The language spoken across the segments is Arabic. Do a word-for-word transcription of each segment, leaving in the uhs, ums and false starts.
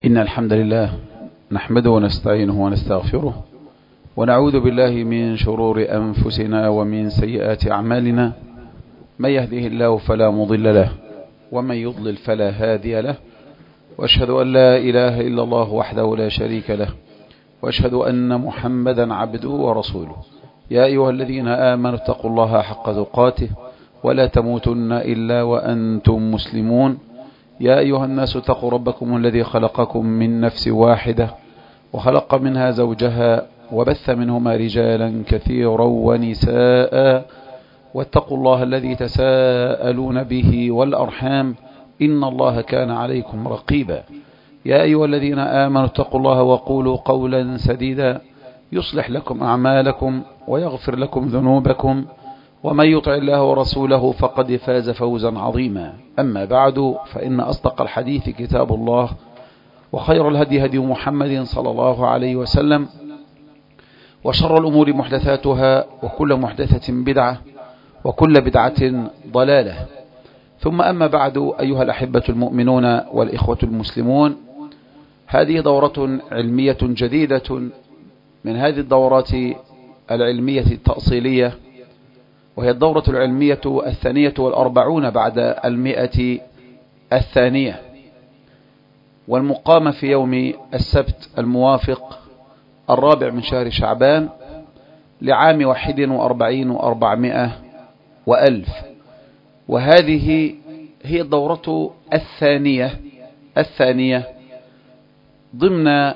إن الحمد لله نحمده ونستعينه ونستغفره ونعوذ بالله من شرور أنفسنا ومن سيئات أعمالنا. من يهده الله فلا مضل له ومن يضلل فلا هادي له، وأشهد أن لا إله إلا الله وحده لا شريك له، وأشهد أن محمدا عبده ورسوله. يا أيها الذين آمنوا اتقوا الله حق تقاته ولا تموتن إلا وأنتم مسلمون. يا أيها الناس اتقوا ربكم الذي خلقكم من نفس واحدة وخلق منها زوجها وبث منهما رجالا كثيرا ونساء، واتقوا الله الذي تساءلون به والأرحام إن الله كان عليكم رقيبا. يا أيها الذين آمنوا اتقوا الله وقولوا قولا سديدا يصلح لكم أعمالكم ويغفر لكم ذنوبكم، ومن يطع الله ورسوله فقد فاز فوزا عظيما. أما بعد، فإن أصدق الحديث كتاب الله، وخير الهدي هدي محمد صلى الله عليه وسلم، وشر الأمور محدثاتها، وكل محدثة بدعة، وكل بدعة ضلالة. ثم أما بعد، أيها الأحبة المؤمنون والإخوة المسلمون، هذه دورة علمية جديدة من هذه الدورات العلمية التأصيلية، وهي الدورة العلمية الثانية والأربعون بعد المئة الثانية، والمقامة في يوم السبت الموافق الرابع من شهر شعبان لعام واحد وأربعين وأربعمائة وألف. وهذه هي الدورة الثانية الثانية ضمن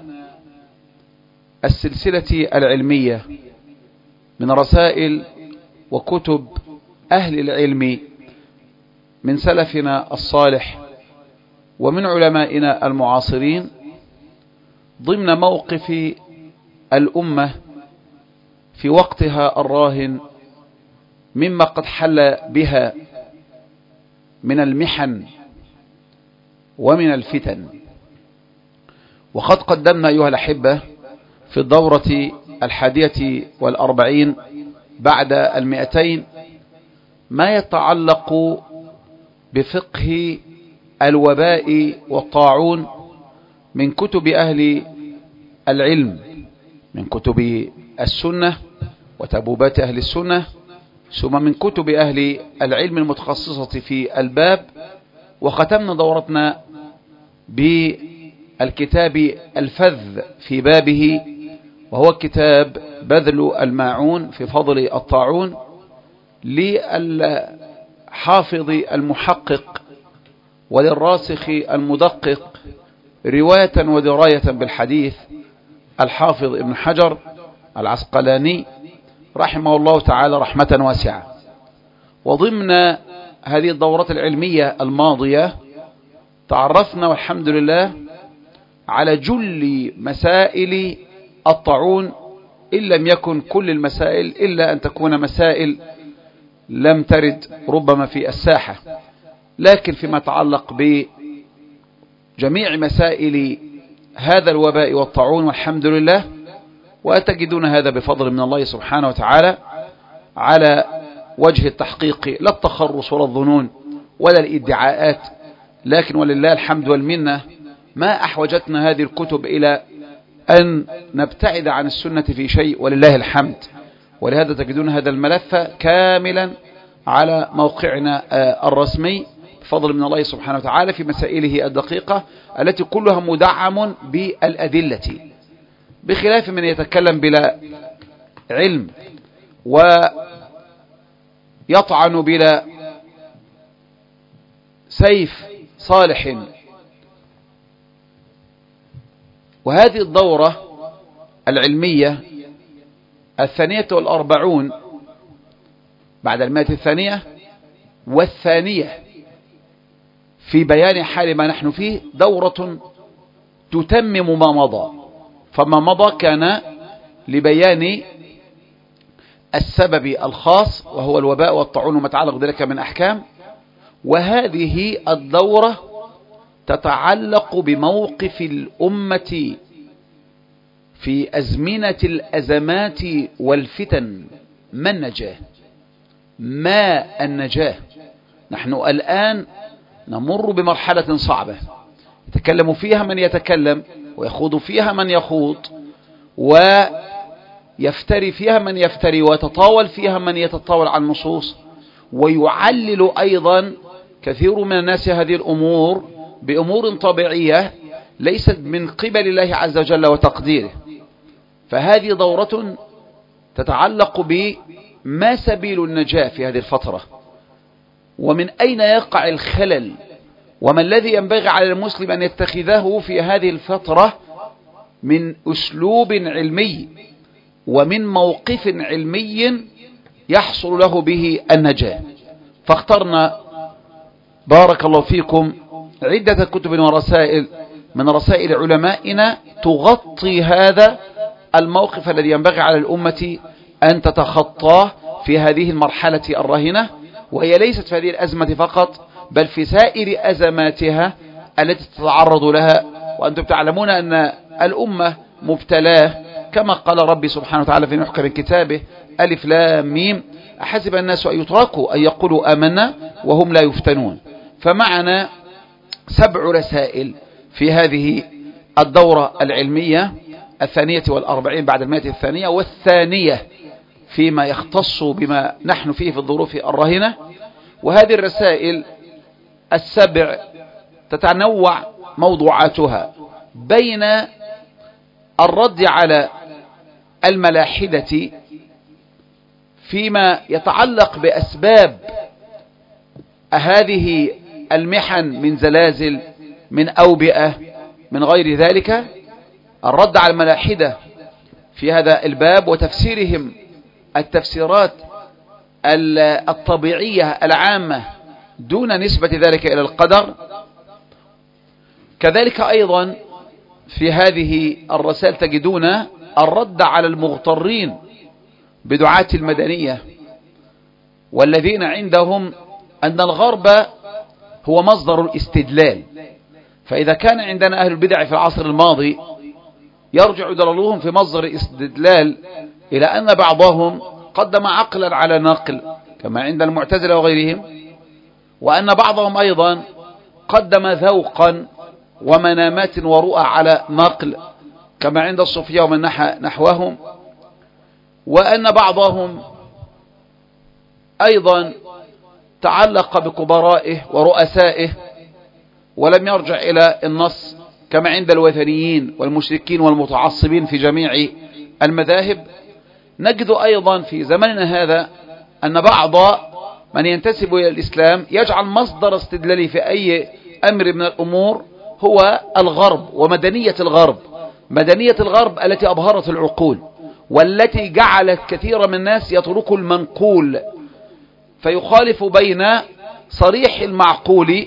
السلسلة العلمية من رسائل وكتب أهل العلم من سلفنا الصالح ومن علمائنا المعاصرين، ضمن موقف الأمة في وقتها الراهن مما قد حل بها من المحن ومن الفتن. وقد قدمنا أيها الأحبة في الدورة الحادية والأربعين بعد المئتين ما يتعلق بفقه الوباء والطاعون من كتب أهل العلم، من كتب السنة وتبوبات أهل السنة، ثم من كتب أهل العلم المتخصصة في الباب. وختمنا دورتنا بالكتاب الفذ في بابه، وهو كتاب بذل الماعون في فضل الطاعون للحافظ المحقق وللراسخ المدقق رواية ودراية بالحديث الحافظ ابن حجر العسقلاني رحمه الله تعالى رحمة واسعة. وضمن هذه الدورة العلمية الماضية تعرفنا والحمد لله على جل مسائل الطاعون، إن لم يكن كل المسائل إلا أن تكون مسائل لم ترد ربما في الساحة، لكن فيما يتعلق بجميع مسائل هذا الوباء والطاعون والحمد لله، وأتجدون هذا بفضل من الله سبحانه وتعالى على وجه التحقيق، لا التخرص ولا الظنون ولا الادعاءات، لكن ولله الحمد والمنة ما أحوجتنا هذه الكتب إلى أن نبتعد عن السنة في شيء، ولله الحمد. ولهذا تجدون هذا الملف كاملا على موقعنا الرسمي بفضل من الله سبحانه وتعالى في مسائله الدقيقة التي كلها مدعم بالأدلة، بخلاف من يتكلم بلا علم ويطعن بلا سيف صالح. وهذه الدورة العلمية الثانية والأربعون بعد المائة الثانية والثانية في بيان حال ما نحن فيه، دورة تتمم ما مضى. فما مضى كان لبيان السبب الخاص وهو الوباء والطاعون وما تعلق ذلك من أحكام، وهذه الدورة تتعلق بموقف الأمة في أزمنة الأزمات والفتن. ما النجاة؟ ما النجاة؟ نحن الآن نمر بمرحلة صعبة يتكلم فيها من يتكلم، ويخوض فيها من يخوض، ويفتري فيها من يفتري، ويتطاول فيها من يتطاول عن النصوص، ويعلل أيضا كثير من الناس هذه الأمور بأمور طبيعية ليست من قبل الله عز وجل وتقديره. فهذه دورة تتعلق بما سبيل النجاة في هذه الفترة، ومن أين يقع الخلل، وما الذي ينبغي على المسلم أن يتخذه في هذه الفترة من أسلوب علمي ومن موقف علمي يحصل له به النجاة. فاخترنا بارك الله فيكم عدة كتب ورسائل من رسائل علمائنا تغطي هذا الموقف الذي ينبغي على الأمة أن تتخطاه في هذه المرحلة الراهنة، وهي ليست في هذه الأزمة فقط بل في سائر أزماتها التي تتعرض لها. وأنتم تعلمون أن الأمة مبتلاه كما قال ربي سبحانه وتعالى في محكم كتابه ألف لام ميم أحسب الناس أن يتركوا أن يقولوا آمنا وهم لا يفتنون. فمعنا سبع رسائل في هذه الدورة العلمية الثانية والأربعين بعد المائة الثانية والثانية فيما يختص بما نحن فيه في الظروف الراهنة. وهذه الرسائل السبع تتنوع موضوعاتها بين الرد على الملاحدة فيما يتعلق بأسباب هذه المحن من زلازل من أوبئة من غير ذلك، الرد على الملاحدة في هذا الباب وتفسيرهم التفسيرات الطبيعية العامة دون نسبة ذلك إلى القدر. كذلك أيضا في هذه الرسائل تجدون الرد على المغترين بدعاة المدنية والذين عندهم أن الغرب هو مصدر الاستدلال. فإذا كان عندنا أهل البدع في العصر الماضي يرجع دلالهم في مصدر الاستدلال إلى أن بعضهم قدم عقلا على نقل كما عند المعتزلة وغيرهم، وأن بعضهم أيضا قدم ذوقا ومنامات ورؤى على نقل كما عند الصوفية ومن نحوهم، وأن بعضهم أيضا تعلق بكبرائه ورؤسائه ولم يرجع إلى النص كما عند الوثنيين والمشركين والمتعصبين في جميع المذاهب. نجد أيضا في زمننا هذا أن بعض من ينتسب إلى الإسلام يجعل مصدر استدلالي في أي أمر من الأمور هو الغرب ومدنية الغرب، مدنية الغرب التي أبهرت العقول والتي جعلت كثير من الناس يتركوا المنقول فيخالف بين صريح المعقول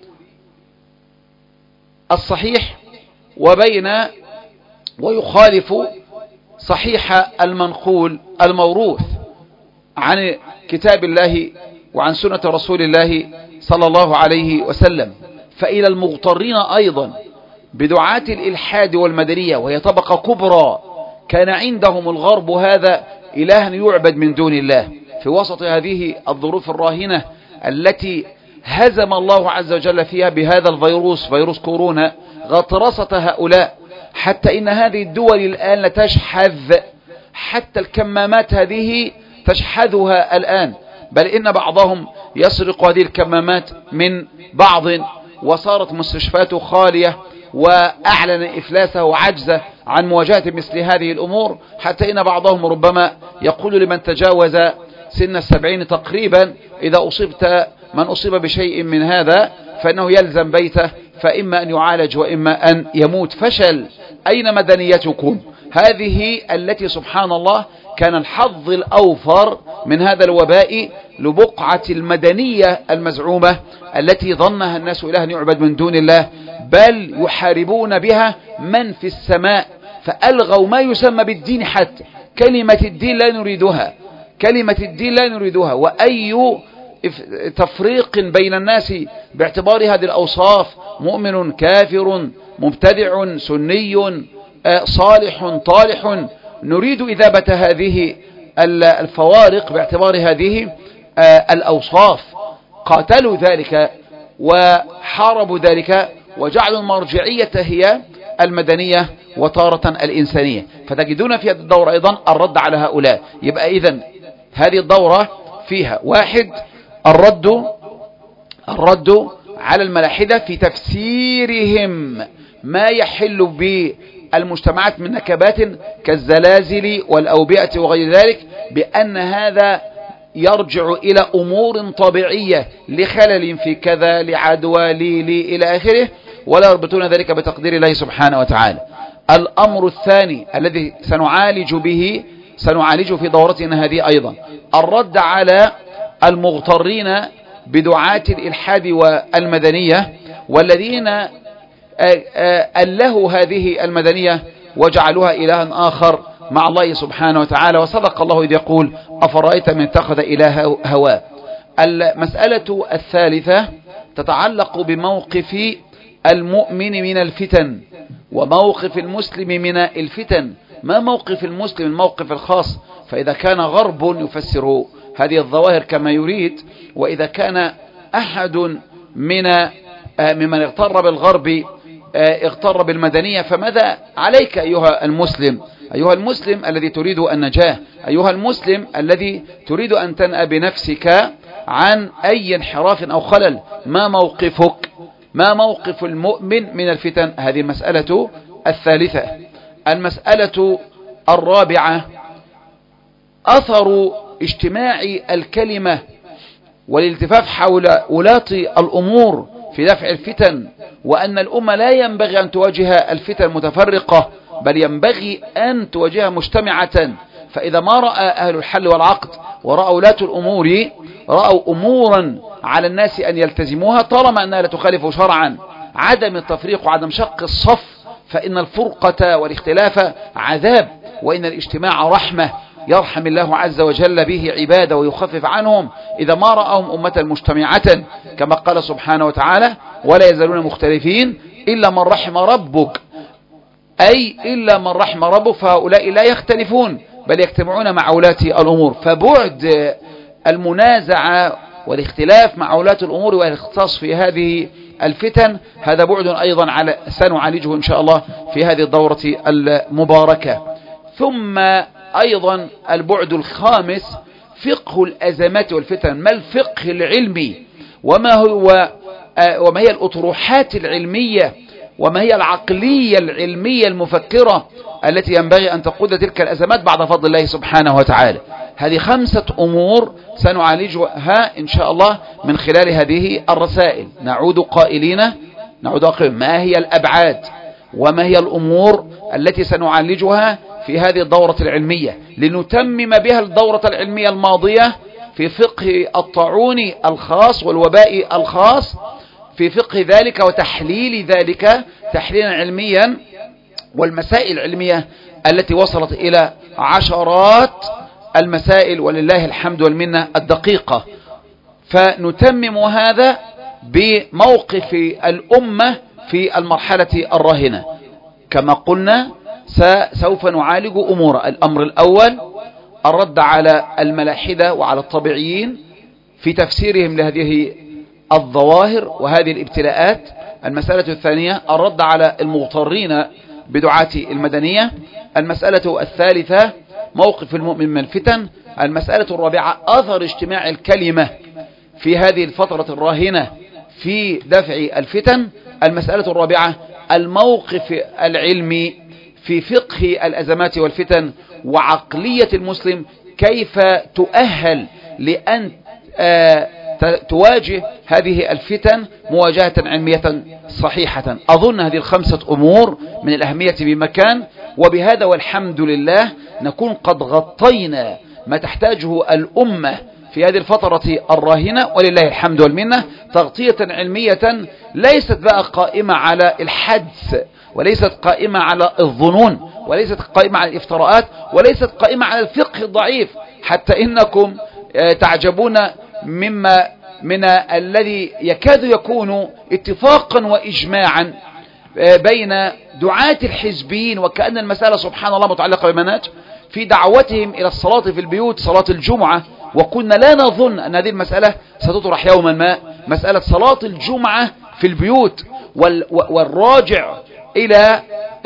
الصحيح وبين ويخالف صحيح المنقول الموروث عن كتاب الله وعن سنة رسول الله صلى الله عليه وسلم. فإلى المغترين أيضا بدعاة الإلحاد والمدنية وهي طبقة كبرى كان عندهم الغرب هذا إلها يعبد من دون الله في وسط هذه الظروف الراهنة التي هزم الله عز وجل فيها بهذا الفيروس فيروس كورونا غطرسة هؤلاء، حتى إن هذه الدول الآن لتشحذ حتى الكمامات هذه تشحذها الآن، بل إن بعضهم يسرق هذه الكمامات من بعض وصارت مستشفاته خالية وأعلن إفلاسه وعجزه عن مواجهة مثل هذه الأمور، حتى إن بعضهم ربما يقول لمن تجاوز سن السبعين تقريبا إذا أصبت من أصيب بشيء من هذا فإنه يلزم بيته فإما أن يعالج وإما أن يموت. فشل. أين مدنيتكم؟ هذه التي سبحان الله كان الحظ الأوفر من هذا الوباء لبقعة المدنية المزعومة التي ظنها الناس إلها يعبد من دون الله، بل يحاربون بها من في السماء، فألغوا ما يسمى بالدين حتى كلمة الدين لا نريدها، كلمة الدين لا نريدها. وأي تفريق بين الناس باعتبار هذه الأوصاف مؤمن كافر مبتدع سني صالح طالح، نريد إذابة هذه الفوارق باعتبار هذه الأوصاف. قاتلوا ذلك وحاربوا ذلك وجعلوا المرجعية هي المدنية وتارة الإنسانية. فتجدون في هذه الدورة أيضا الرد على هؤلاء. يبقى إذن هذه الدورة فيها واحد الرد الرد على الملاحدة في تفسيرهم ما يحل بالمجتمعات من نكبات كالزلازل والأوبئة وغير ذلك بأن هذا يرجع إلى أمور طبيعية لخلل في كذا لعدوى لي لي إلى آخره، ولا يربطون ذلك بتقدير الله سبحانه وتعالى. الأمر الثاني الذي سنعالج به سنعالجه في دورتنا هذه أيضا الرد على المغترين بدعاة الإلحاد والمدنية والذين ألهوا هذه المدنية وجعلوها إلها آخر مع الله سبحانه وتعالى. وصدق الله إذ يقول أفرأيت من اتخذ إله هواه. المسألة الثالثة تتعلق بموقف المؤمن من الفتن وموقف المسلم من الفتن. ما موقف المسلم؟ الموقف الخاص. فإذا كان غرب يفسر هذه الظواهر كما يريد، وإذا كان أحد من ممن اغتر بالغرب اغتر بالمدنية، فماذا عليك أيها المسلم؟ أيها المسلم الذي تريد النجاة، أيها المسلم الذي تريد أن تنأى بنفسك عن أي انحراف أو خلل، ما موقفك؟ ما موقف المؤمن من الفتن؟ هذه المسألة الثالثة. المسألة الرابعة أثر اجتماع الكلمة والالتفاف حول ولاة الأمور في دفع الفتن، وأن الأمة لا ينبغي أن تواجه الفتن متفرقة، بل ينبغي أن تواجهها مجتمعة. فإذا ما رأى أهل الحل والعقد ورأوا ولاة الأمور رأوا أمورا على الناس أن يلتزموها طالما أنها لا تخالف شرعا، عدم التفريق وعدم شق الصف، فإن الفرقة والاختلاف عذاب، وإن الاجتماع رحمة يرحم الله عز وجل به عباده ويخفف عنهم إذا ما رأهم أمة مجتمعة، كما قال سبحانه وتعالى ولا يزالون مختلفين إلا من رحم ربك، أي إلا من رحم ربك، فهؤلاء لا يختلفون بل يجتمعون مع ولاة الأمور. فبعد المنازعة والاختلاف مع ولاة الأمور والاختصاص في هذه الفتن هذا بعد أيضا على سنعالجه إن شاء الله في هذه الدورة المباركة. ثم أيضا البعد الخامس فقه الأزمات والفتن. ما الفقه العلمي وما هو وما هي الأطروحات العلمية وما هي العقلية العلمية المفكرة التي ينبغي أن تقود تلك الأزمات بعد فضل الله سبحانه وتعالى. هذه خمسة أمور سنعالجها إن شاء الله من خلال هذه الرسائل. نعود قائلين نعود قائلين ما هي الأبعاد وما هي الأمور التي سنعالجها في هذه الدورة العلمية لنتمم بها الدورة العلمية الماضية في فقه الطاعون الخاص والوباء الخاص، في فقه ذلك وتحليل ذلك تحليلا علميا، والمسائل العلمية التي وصلت إلى عشرات المسائل ولله الحمد والمنة الدقيقة. فنتمم هذا بموقف الأمة في المرحلة الراهنة. كما قلنا سوف نعالج أمور. الأمر الأول الرد على الملاحدة وعلى الطبيعيين في تفسيرهم لهذه الظواهر وهذه الابتلاءات. المسألة الثانية الرد على المغترين بدعاة المدنية. المسألة الثالثة موقف المؤمن من الفتن. المسألة الرابعة أثر اجتماع الكلمة في هذه الفترة الراهنة في دفع الفتن. المسألة الرابعة الموقف العلمي في فقه الأزمات والفتن وعقلية المسلم كيف تؤهل لأن تواجه هذه الفتن مواجهة علمية صحيحة. أظن هذه الخمسة أمور من الأهمية بمكان، وبهذا والحمد لله نكون قد غطينا ما تحتاجه الأمة في هذه الفترة الراهنة ولله الحمد والمنة، تغطية علمية ليست بقى قائمة على الحدس، وليست قائمة على الظنون، وليست قائمة على الافتراءات، وليست قائمة على الفقه الضعيف. حتى إنكم تعجبون مما من الذي يكاد يكون اتفاقا وإجماعا بين دعاة الحزبيين، وكأن المسألة سبحان الله متعلقة بمناج في دعوتهم إلى الصلاة في البيوت صلاة الجمعة. وكنا لا نظن أن هذه المسألة ستطرح يوما ما، مسألة صلاة الجمعة في البيوت، والراجع إلى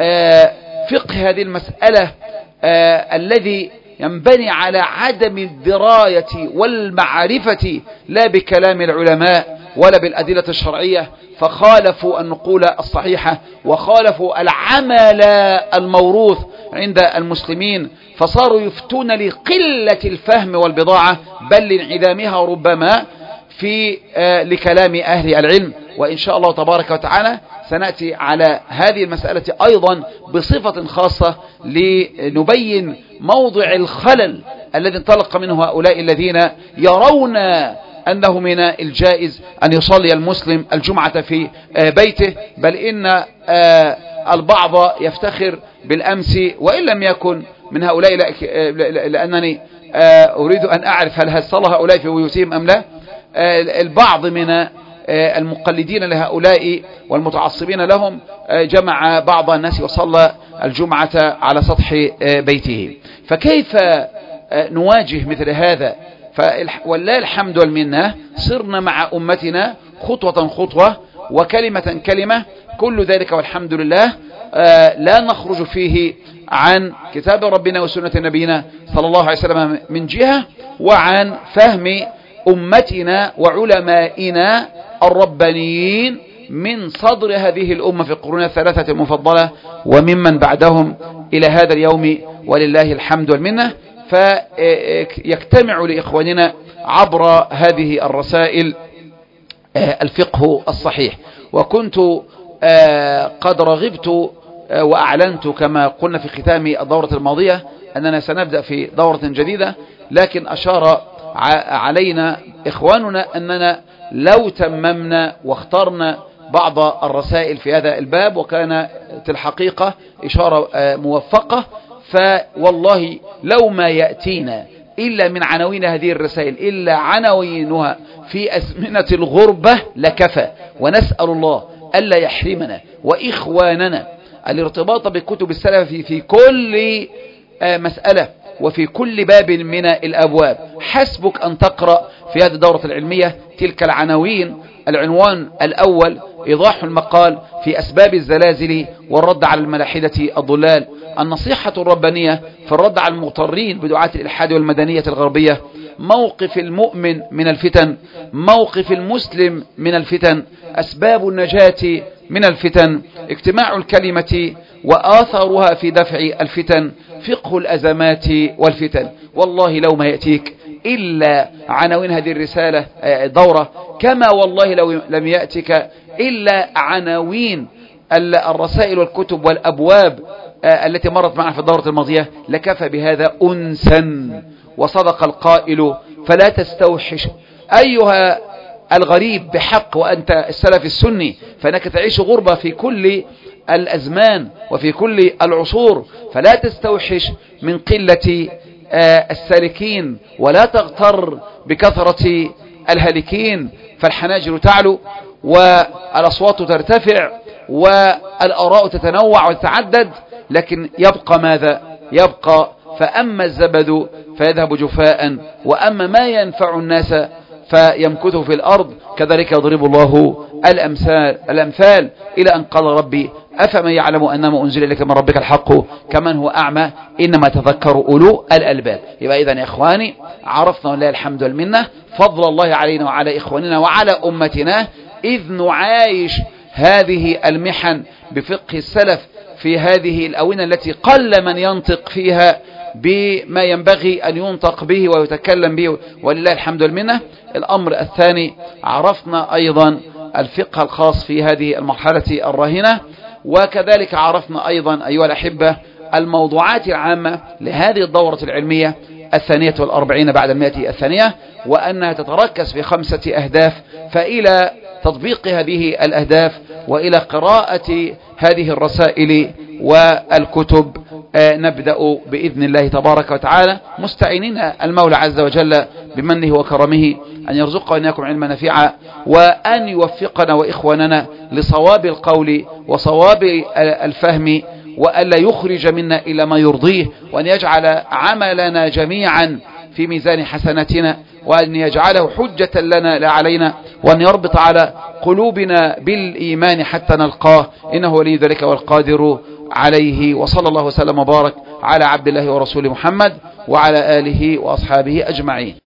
فقه هذه المسألة الذي ينبني على عدم الدراية والمعرفة لا بكلام العلماء ولا بالأدلة الشرعية، فخالفوا النقول الصحيحة وخالفوا العمل الموروث عند المسلمين، فصاروا يفتون لقلة الفهم والبضاعة بل لانعدامها ربما في آه لكلام أهل العلم. وإن شاء الله تبارك وتعالى سنأتي على هذه المسألة أيضا بصفة خاصة لنبين موضع الخلل الذي انطلق منه هؤلاء الذين يرون أنه من الجائز أن يصلي المسلم الجمعة في آه بيته، بل إن آه البعض يفتخر بالأمس وإن لم يكن من هؤلاء، لأنني آه أريد أن أعرف هل صلى هؤلاء في بيوتهم أم لا. البعض من المقلدين لهؤلاء والمتعصبين لهم جمع بعض الناس وصلى الجمعة على سطح بيته، فكيف نواجه مثل هذا؟ والله الحمد والمنة صرنا مع أمتنا خطوة خطوة وكلمة كلمة، كل ذلك والحمد لله لا نخرج فيه عن كتاب ربنا وسنة نبينا صلى الله عليه وسلم من جهة، وعن فهم أمتنا وعلمائنا الربانيين من صدر هذه الأمة في القرون الثلاثة المفضلة وممن بعدهم إلى هذا اليوم ولله الحمد والمنة. فيجتمع لإخواننا عبر هذه الرسائل الفقه الصحيح. وكنت قد رغبت وأعلنت كما قلنا في ختام الدورة الماضية أننا سنبدأ في دورة جديدة، لكن أشار علينا إخواننا أننا لو تممنا واخترنا بعض الرسائل في هذا الباب، وكانت الحقيقة إشارة موفقة، فوالله لو ما يأتينا إلا من عناوين هذه الرسائل إلا عناوينها في أزمنة الغربة لكفى. ونسأل الله ألا يحرمنا وإخواننا الارتباط بكتب السلف في كل مسألة وفي كل باب من الأبواب. حسبك أن تقرأ في هذه الدورة العلمية تلك العناوين. العنوان الأول إيضاح المقال في أسباب الزلازل والرد على الملاحدة الضلال، النصيحة الربانية في الرد على المغترين بدعاة الإلحاد والمدنية الغربية، موقف المؤمن من الفتن، موقف المسلم من الفتن، أسباب النجاة من الفتن، اجتماع الكلمة وآثارها في دفع الفتن، فقه الأزمات والفتن. والله لو ما يأتيك إلا عناوين هذه الرسالة الدورة، كما والله لو لم يأتك إلا عناوين الرسائل والكتب والأبواب التي مرت معنا في الدورة الماضية لكفى بهذا أنسا. وصدق القائل فلا تستوحش أيها الغريب بحق وأنت السلف السني، فإنك تعيش غربة في كل الأزمان وفي كل العصور، فلا تستوحش من قلة السالكين ولا تغتر بكثرة الهالكين، فالحناجر تعلو والأصوات ترتفع والآراء تتنوع وتتعدد، لكن يبقى ماذا؟ يبقى فأما الزبد فيذهب جفاء وأما ما ينفع الناس فيمكث في الأرض، كذلك يضرب الله الأمثال, الأمثال إلى أن قال ربي أفمن يعلم أنما أنزل إليك من ربك الحق كمن هو أعمى إنما تذكر أولو الألباب. يبقى إذن يا إخواني عرفنا ولله الحمد والمنة فضل الله علينا وعلى إخواننا وعلى أمتنا إذ نعايش هذه المحن بفقه السلف في هذه الأونة التي قل من ينطق فيها بما ينبغي أن ينطق به ويتكلم به ولله الحمد والمنة. الأمر الثاني عرفنا أيضا الفقه الخاص في هذه المرحلة الراهنة، وكذلك عرفنا أيضا أيها الأحبة الموضوعات العامة لهذه الدورة العلمية الثانية والأربعين بعد المئة الثانية، وأنها تتركز في خمسة أهداف، فإلى تطبيق هذه الأهداف وإلى قراءة هذه الرسائل والكتب نبدأ بإذن الله تبارك وتعالى، مستعينين المولى عز وجل بمنه وكرمه أن يرزقنا وإياكم علما نافعا، وأن يوفقنا وإخواننا لصواب القول وصواب الفهم، وألا يخرج منا إلى ما يرضيه، وأن يجعل عملنا جميعا في ميزان حسناتنا، وأن يجعله حجة لنا لا علينا، وأن يربط على قلوبنا بالإيمان حتى نلقاه، إنه ولي ذلك والقادر عليه. وصلى الله وسلم وبارك على عبد الله ورسوله محمد وعلى آله وأصحابه أجمعين.